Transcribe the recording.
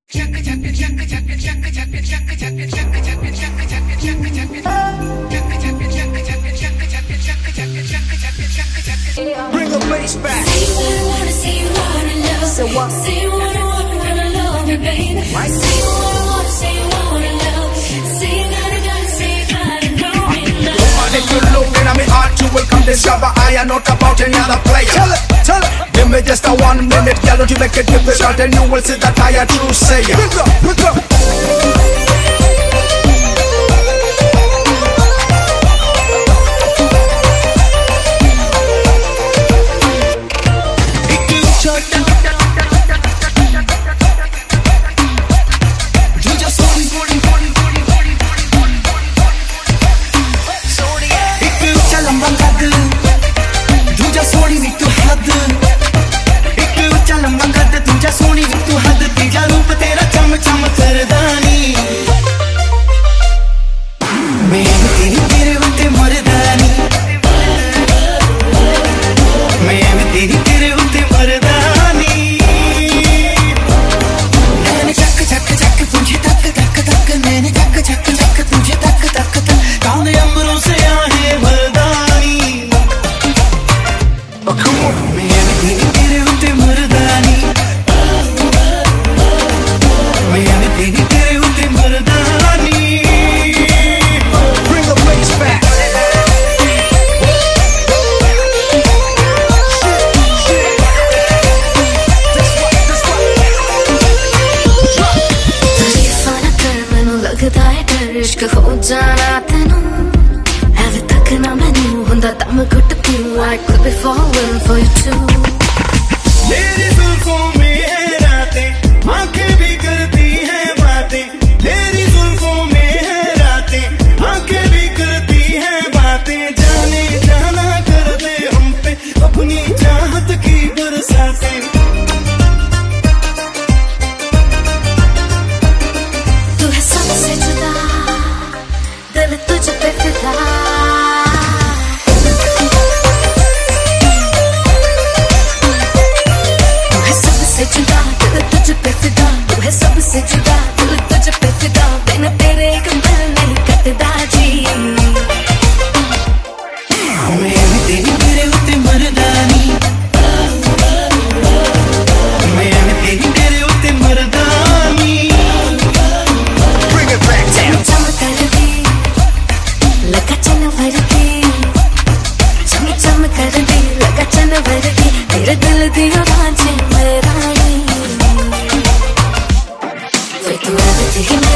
Bring the bass back. Say what I wanna, say you wanna love. Say what? Say you wanna love me, baby. Right. Say what I wanna, say you wanna love. Say you gotta, say you gotta know me love. Woman, if you look in my heart, you will come discover I am not about any other player. Tell it. Give me just a 1 minute, girl, don't you make it difficult, and you will see that I am true sayer. Pick up. इश्क हो जाना तेनू एवे तक ना मैनू हुंदा दम घुट तू I could be falling for you too. मेरी जुल्फों में है रातें, आंखें भी करती हैं बातें. तेरी जुल्फों में है रातें, आंखें भी करती हैं बातें. जाने जाना कर दे हम पे अपनी चाहत की बरसातें. तू है सबसे जुदा, दिल तुझ पे फिदा. तू है सबसे जुदा, दिल तुझ पे फिदा. तू है सबसे जुदा, दिल तुझ पे फिदा. बिन तेरे एक पल नहीं कटदा जी. मैं भी तेरे उत्ते मरदानी. मैं भी तेरे उत्ते मरदानी. Bring it back down. चमकर दी लगा चनवर की, चम कर दी लगा चनवर की. तेरे दिल दियो रांझे में रानी. फिर तू आवे ही